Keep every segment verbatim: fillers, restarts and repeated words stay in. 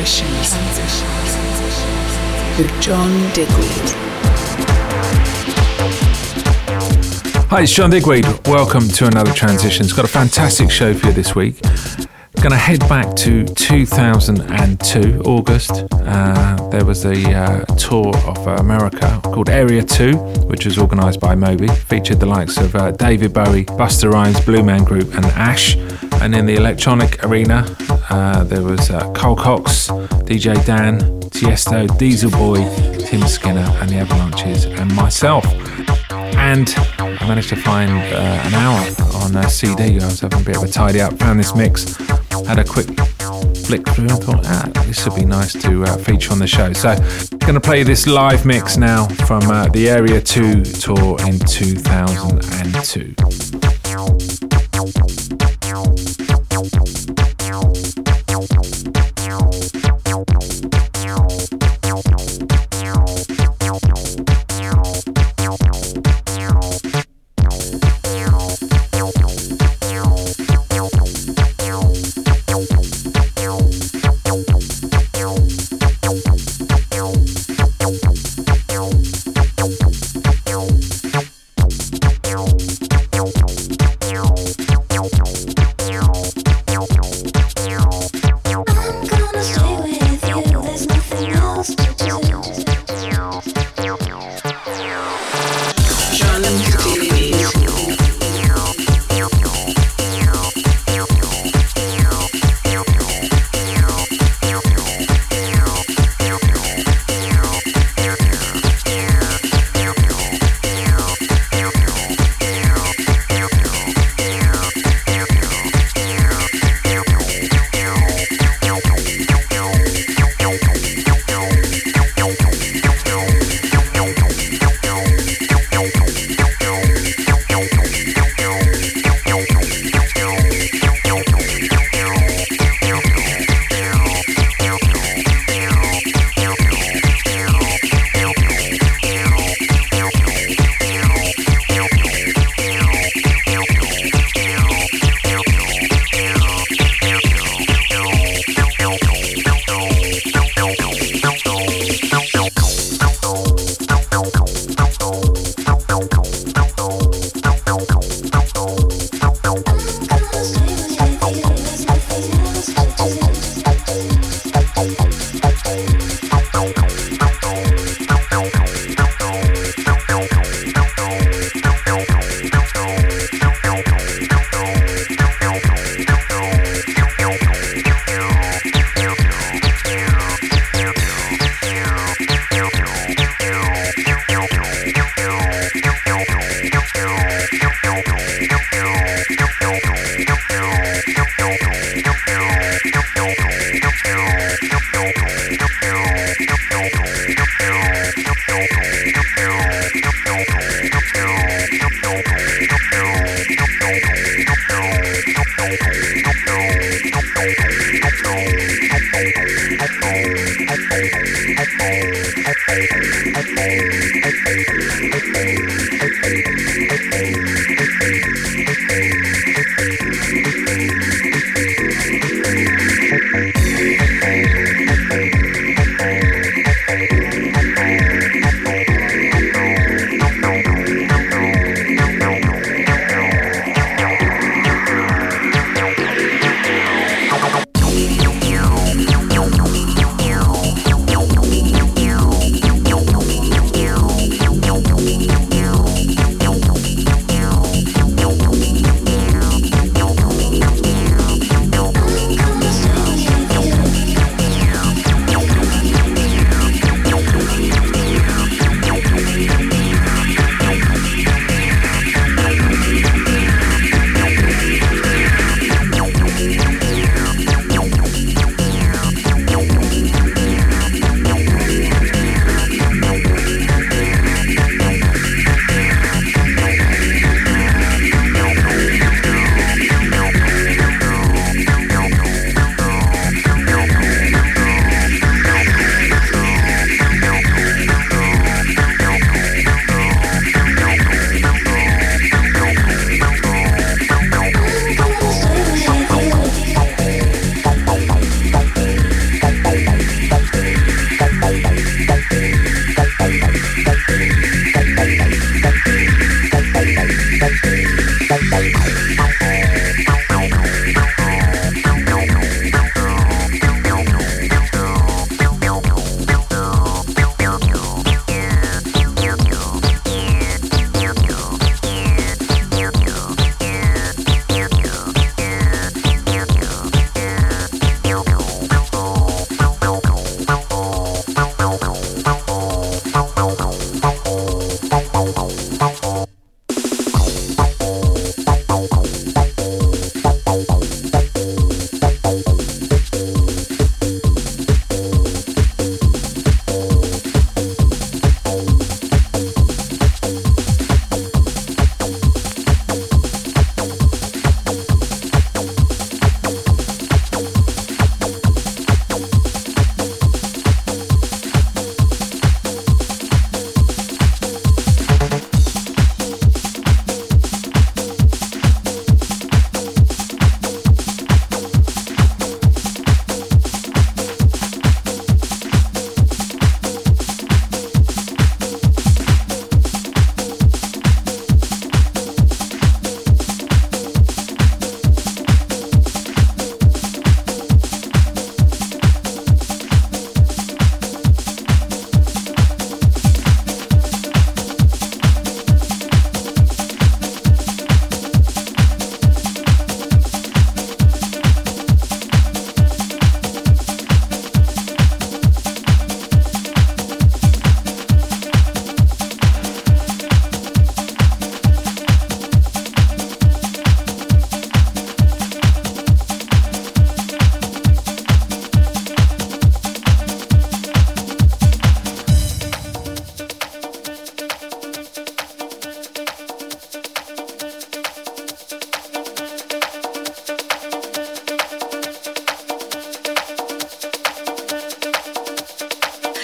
Transitions with John Digweed. Hi, it's John Digweed. Welcome to another Transitions. Got a fantastic show for you this week. Going to head back to two thousand two, August. Uh, there was a uh, tour of uh, America called Area two, which was organised by Moby. Featured the likes of uh, David Bowie, Busta Rhymes, Blue Man Group and Ash. And in the electronic arena, uh, there was uh, Cole Cox, D J Dan, Tiesto, Diesel Boy, Tim Skinner and the Avalanches and myself. And I managed to find uh, an hour on a C D. I was having a bit of a tidy up, found this mix, had a quick flick through and thought, ah, this would be nice to uh, feature on the show. So I'm going to play this live mix now from uh, the Area two tour in two thousand two.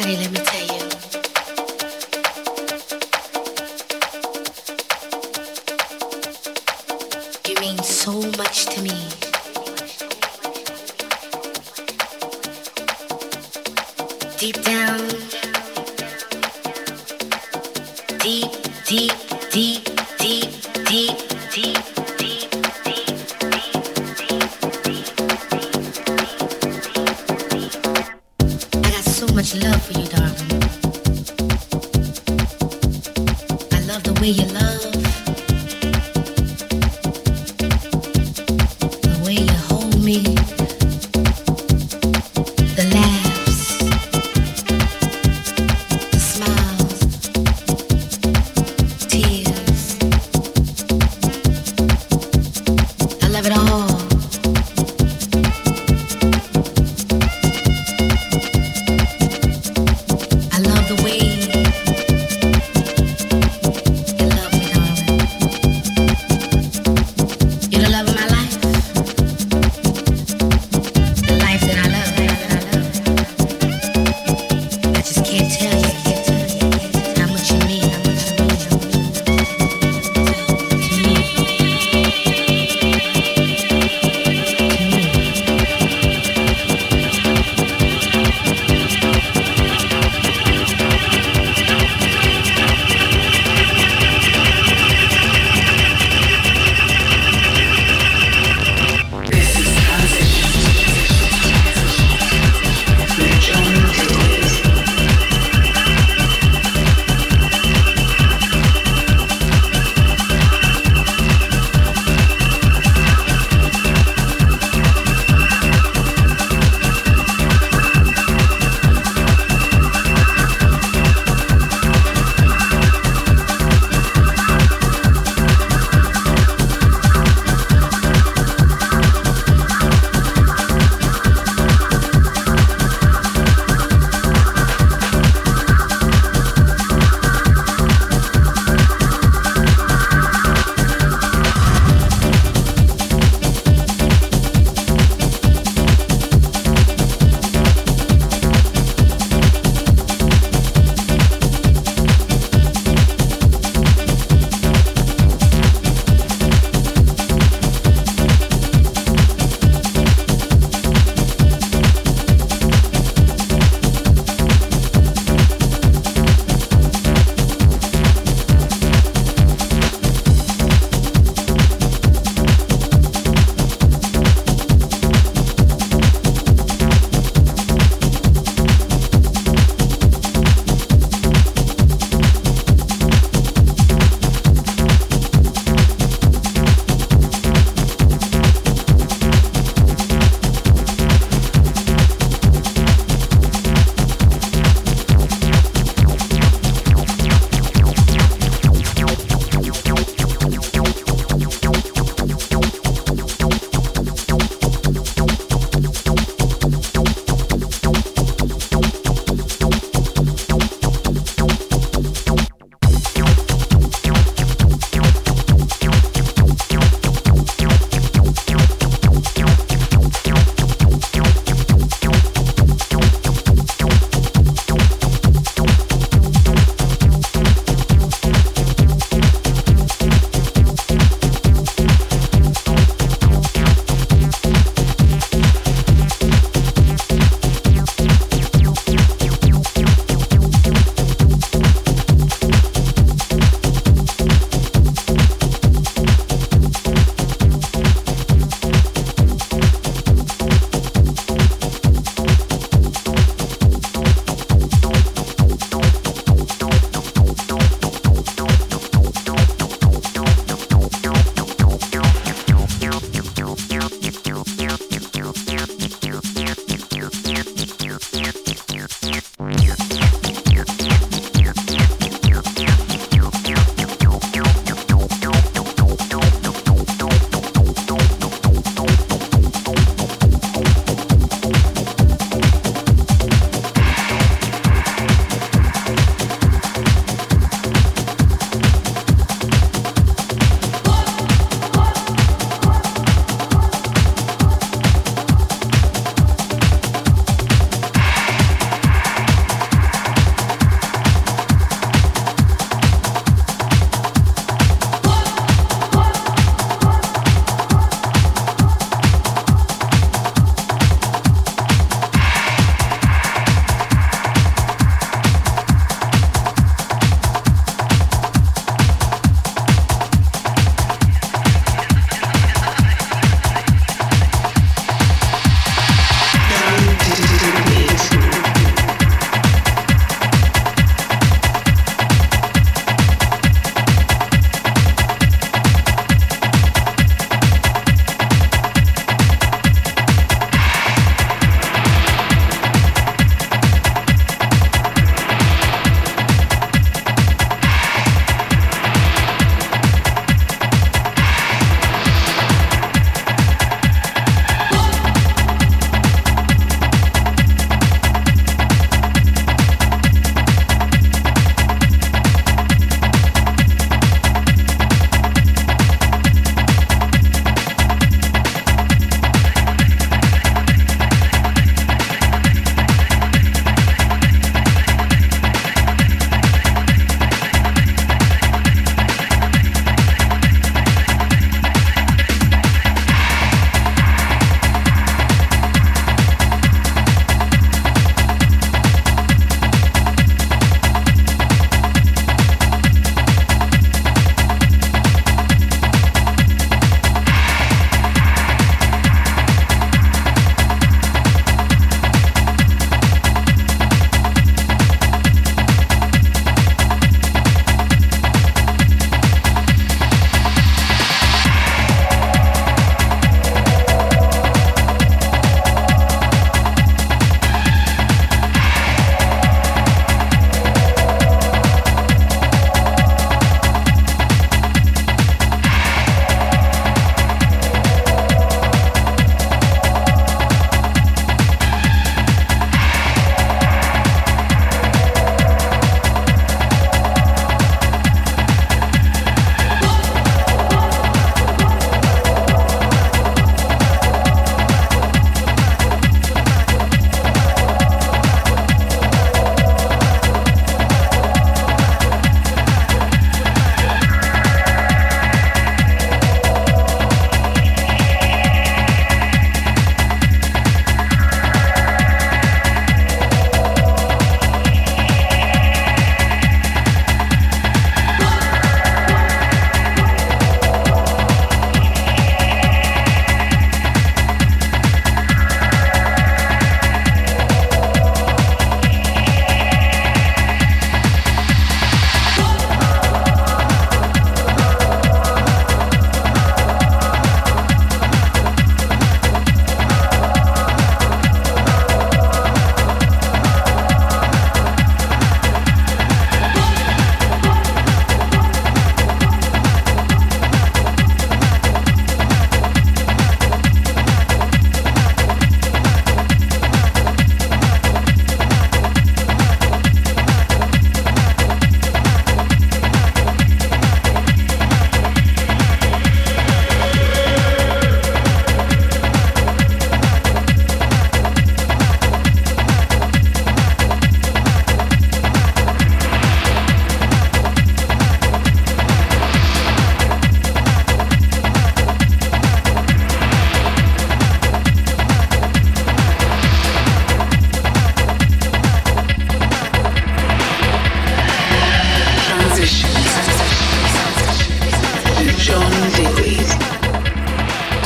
Honey, let me tell you. You mean so much to me. Deep down, deep, deep, deep, deep, deep, deep, deep, deep, I got so much love for you, darling. I love the way you love, the way you hold me, the laughs, the smiles, tears. I love it all. I love the way you love me, darling.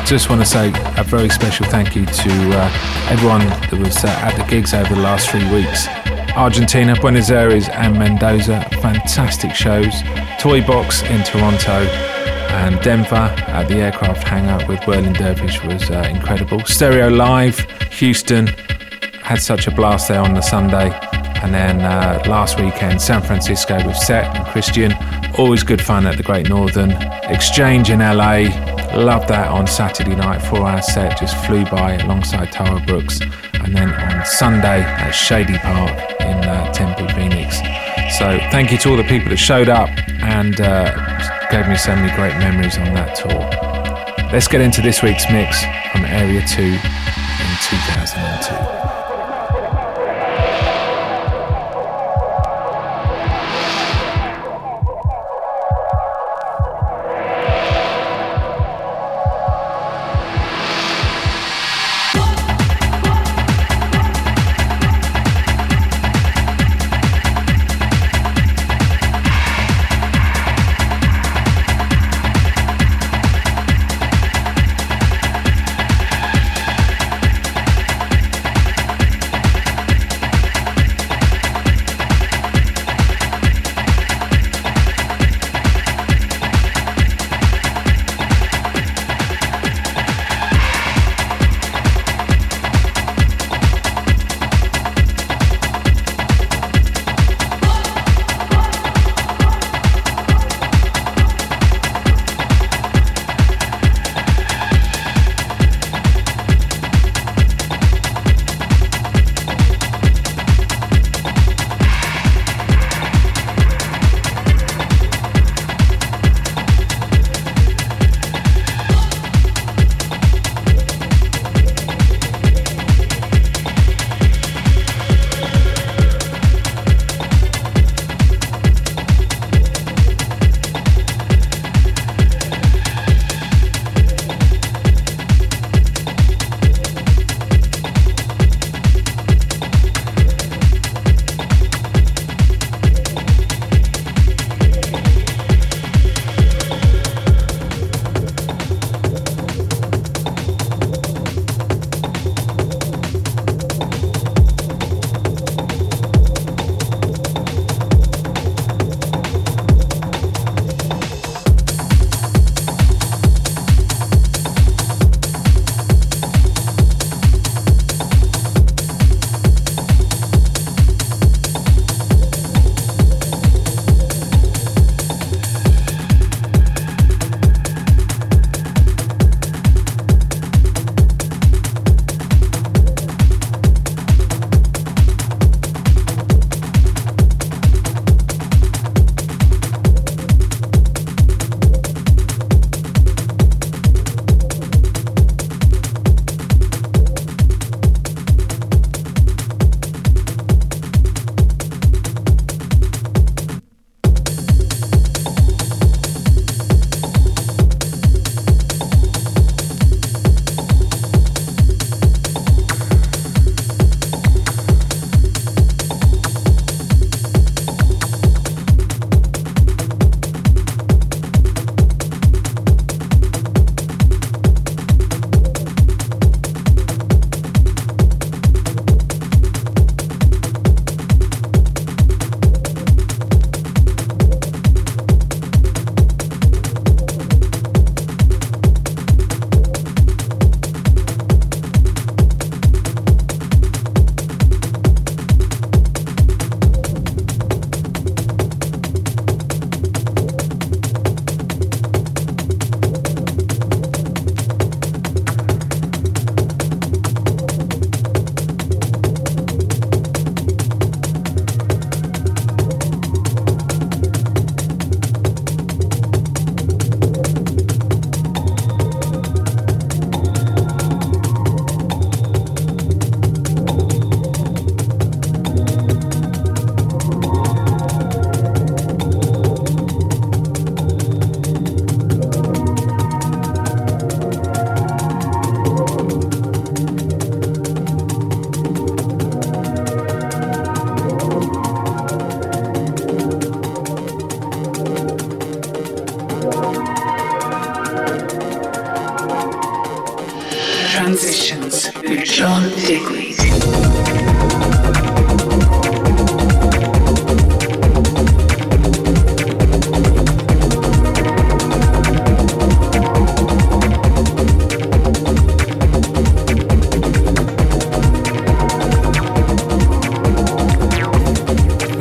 just want to say a very special thank you to uh, everyone that was uh, at the gigs over the last three weeks. Argentina, Buenos Aires and Mendoza, fantastic shows. Toy Box in Toronto and Denver at the Aircraft Hangar with Whirling Dervish was uh, incredible. Stereo Live, Houston, had such a blast there on the Sunday. And then uh, last weekend, San Francisco with Set and Christian. Always good fun at the Great Northern. Exchange in L A, loved that on Saturday night, four hour set, just flew by alongside Tara Brooks. And then on Sunday at Shady Park in uh, Tempe, Phoenix. So thank you to all the people that showed up and uh, gave me so many great memories on that tour. Let's get into this week's mix from Area two in two thousand two.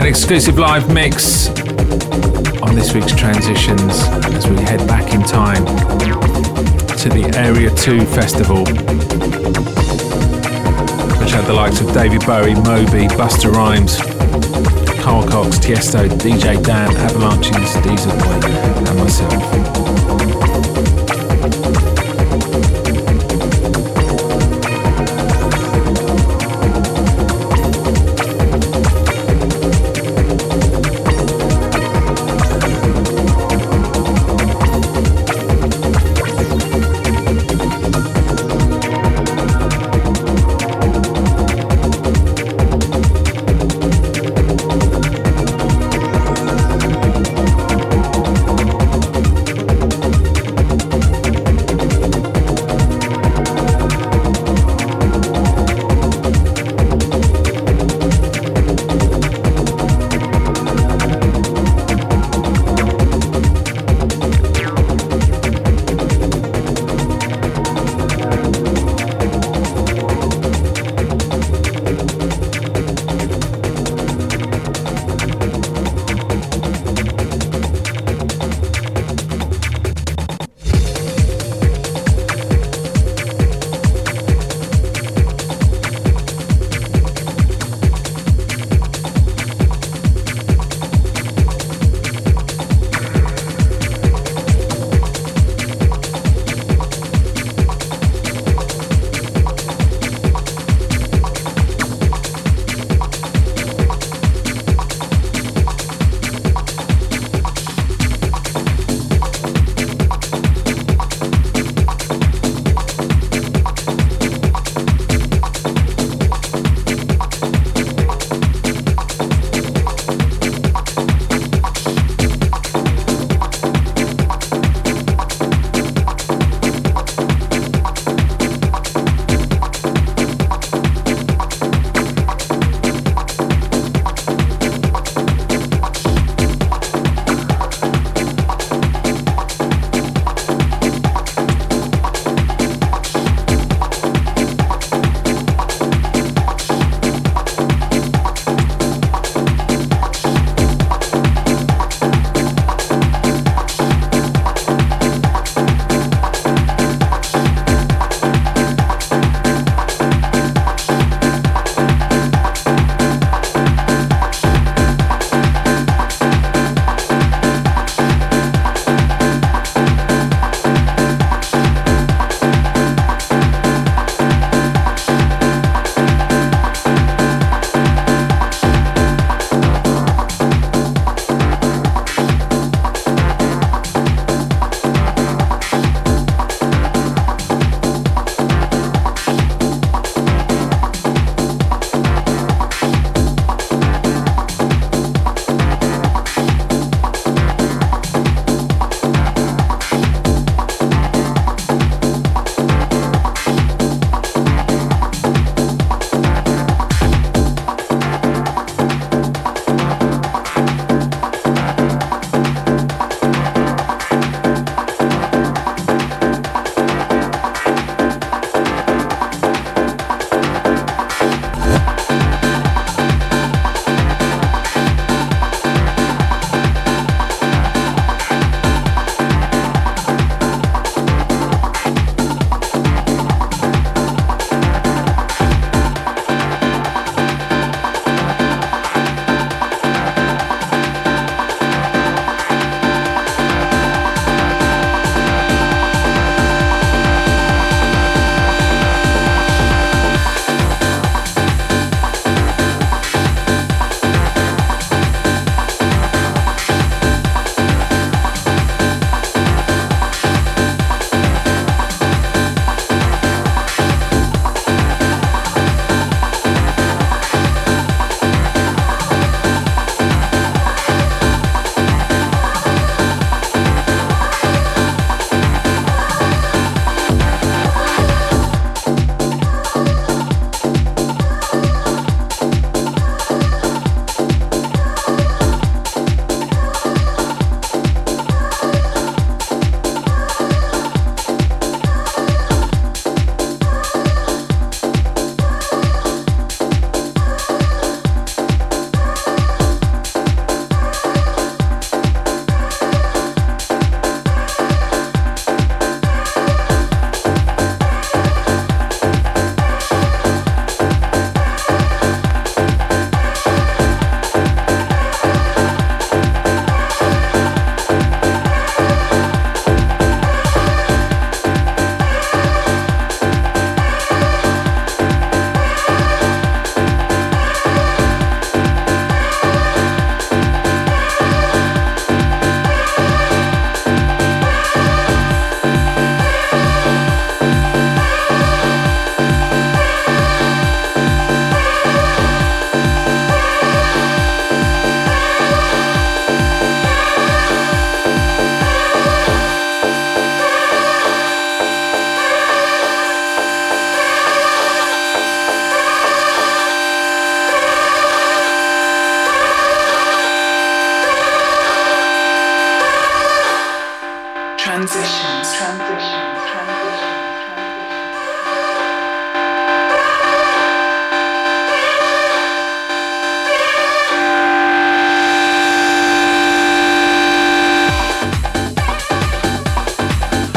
An exclusive live mix on this week's Transitions as we head back in time to the Area two Festival, which had the likes of David Bowie, Moby, Busta Rhymes, Carl Cox, Tiesto, D J Dan, Avalanche's Diesel Boy, and myself.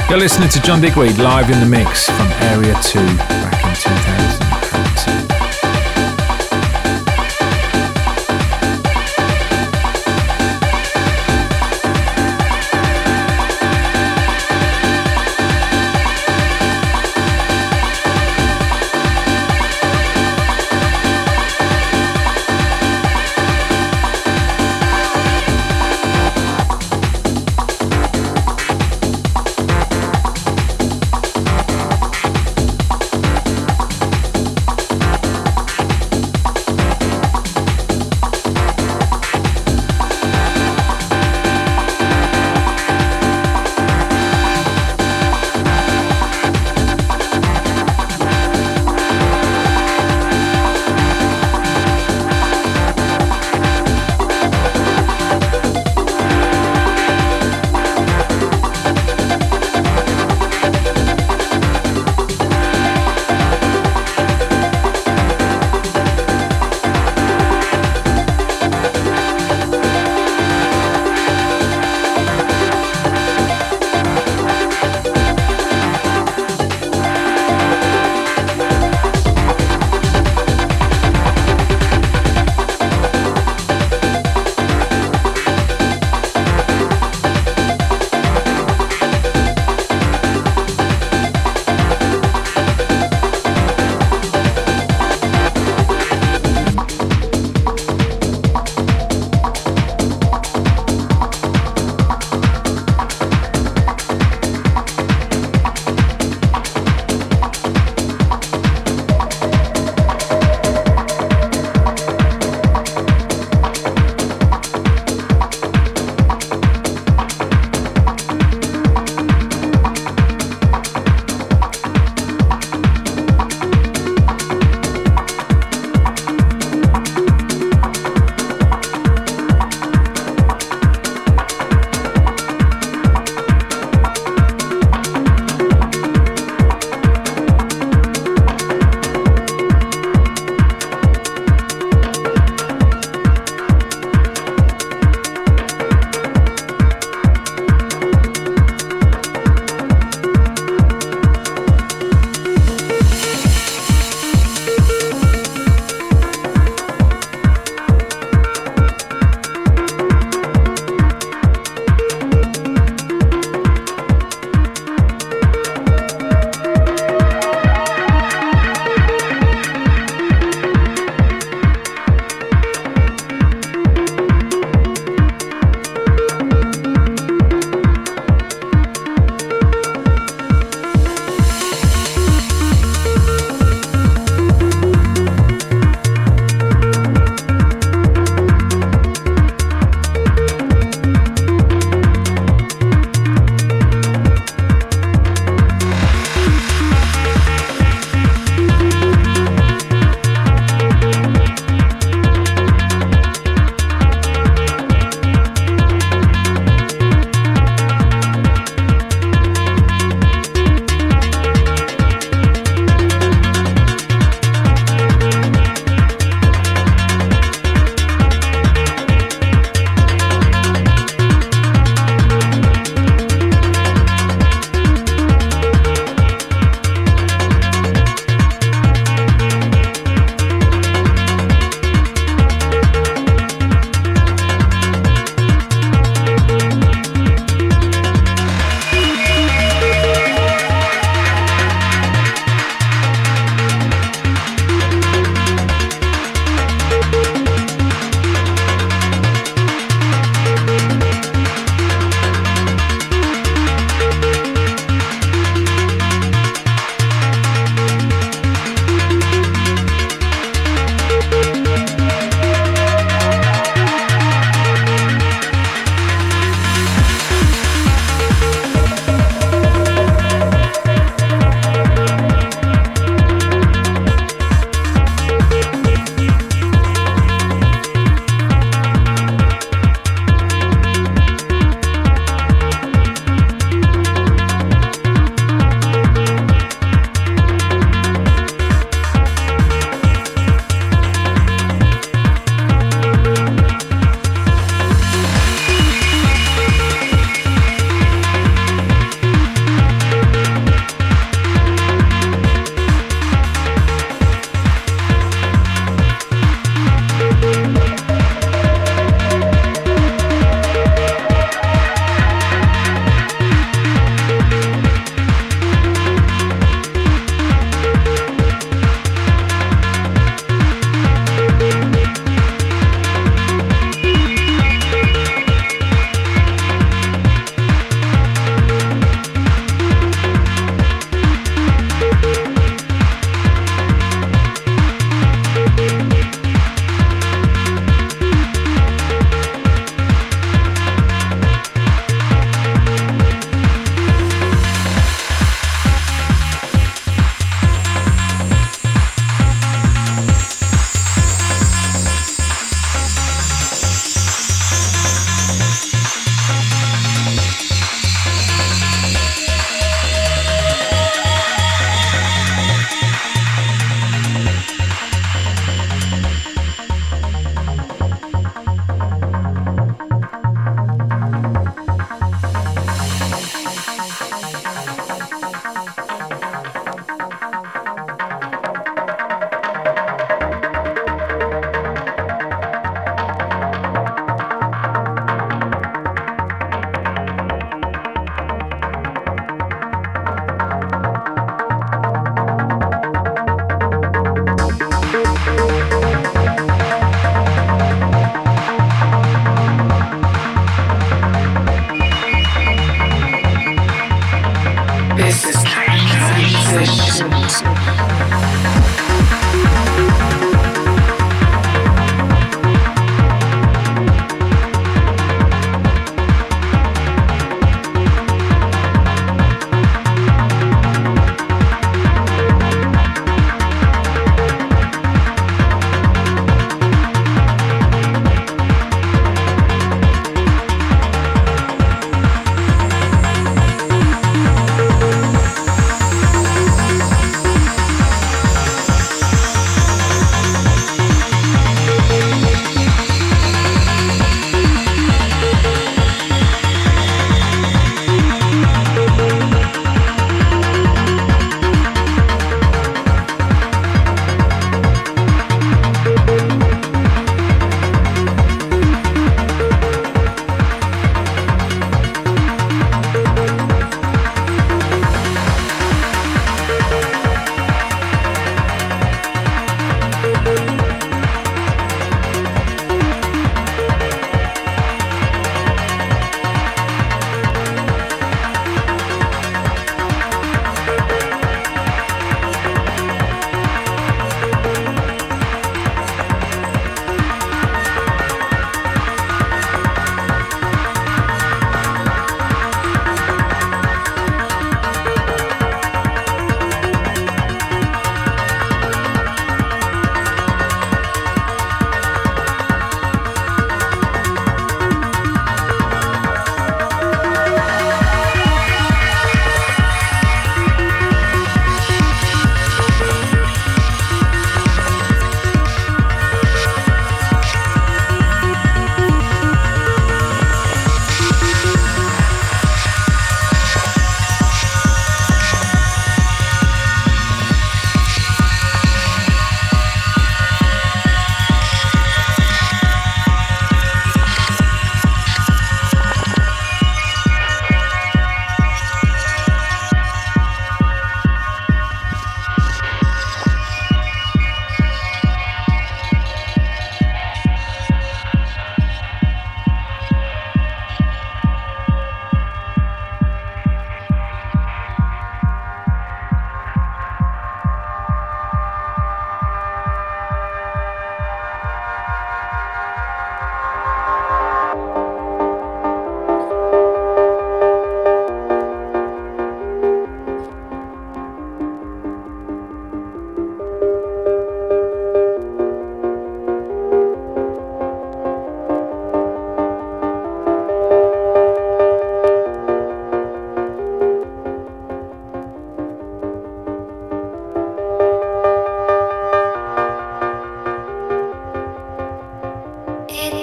You're listening to John Digweed live in the mix from Area two back in two thousand two.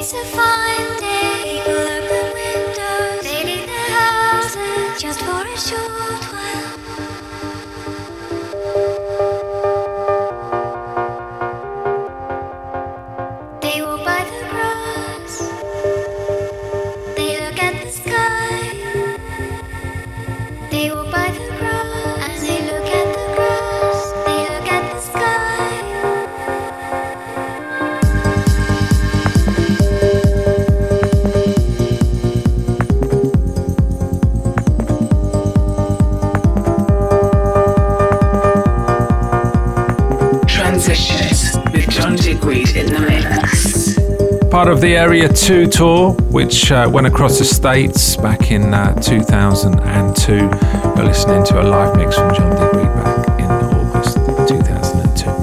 Part of the Area two tour, which uh, went across the States back in uh, two thousand two. We're listening to a live mix from John Digweed back in August two thousand two.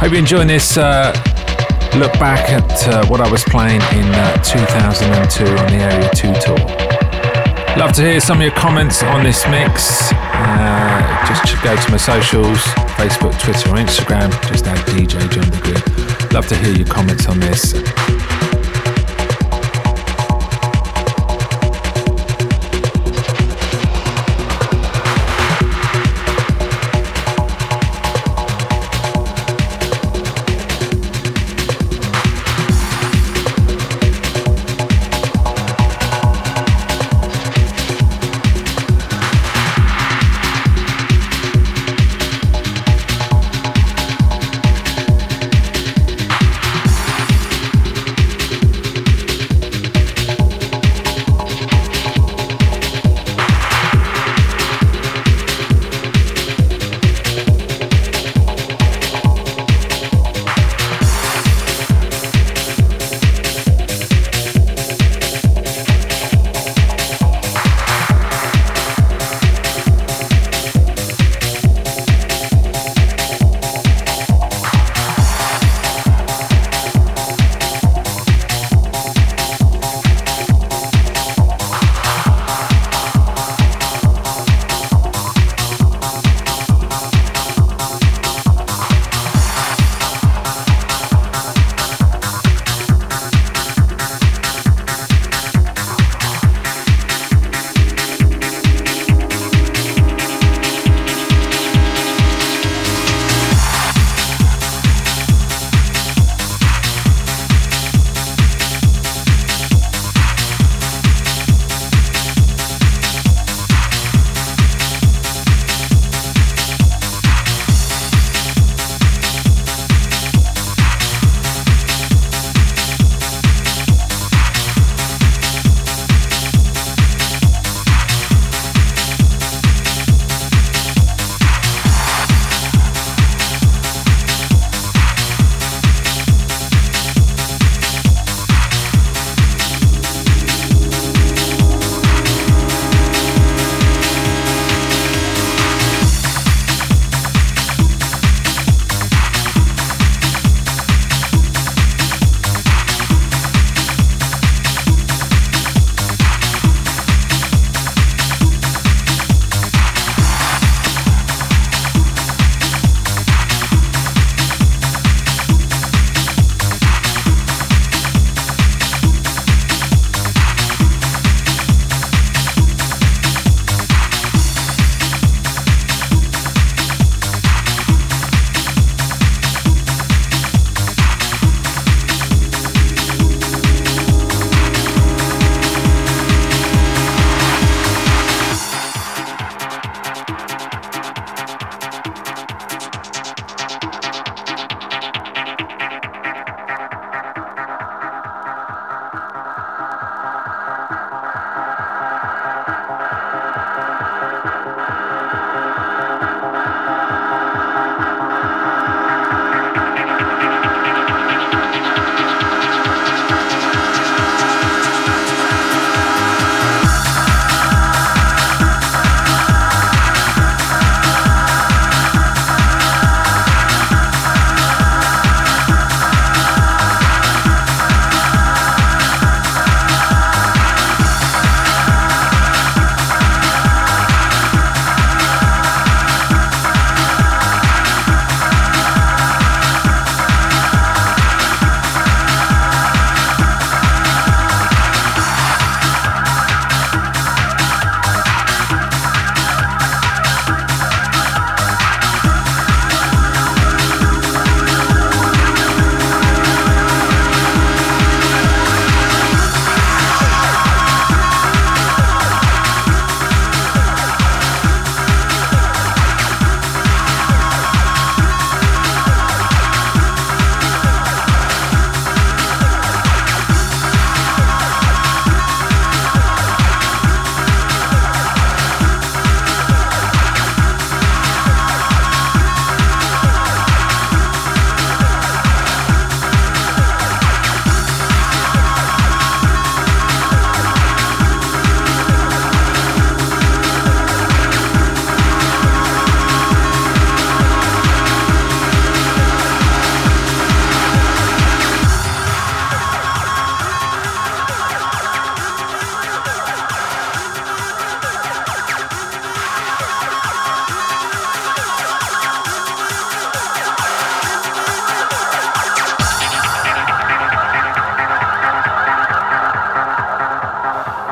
Hope you're enjoying this uh, look back at uh, what I was playing in uh, two thousand two on the Area two tour. Love to hear some of your comments on this mix. Uh, just go to my socials, Facebook, Twitter or Instagram, just add D J John Degree. Love to hear your comments on this.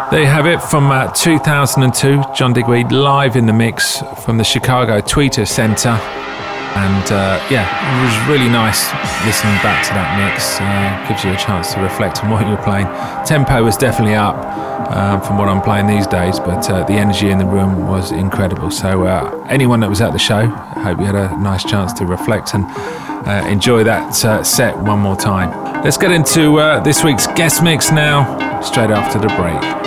There you have it from uh, two thousand two, John Digweed live in the mix from the Chicago Tweeter Center. And uh, yeah, it was really nice listening back to that mix. Uh, gives you a chance to reflect on what you're playing. Tempo was definitely up um, from what I'm playing these days, but uh, the energy in the room was incredible. So uh, anyone that was at the show, I hope you had a nice chance to reflect and uh, enjoy that uh, set one more time. Let's get into uh, this week's guest mix now, straight after the break.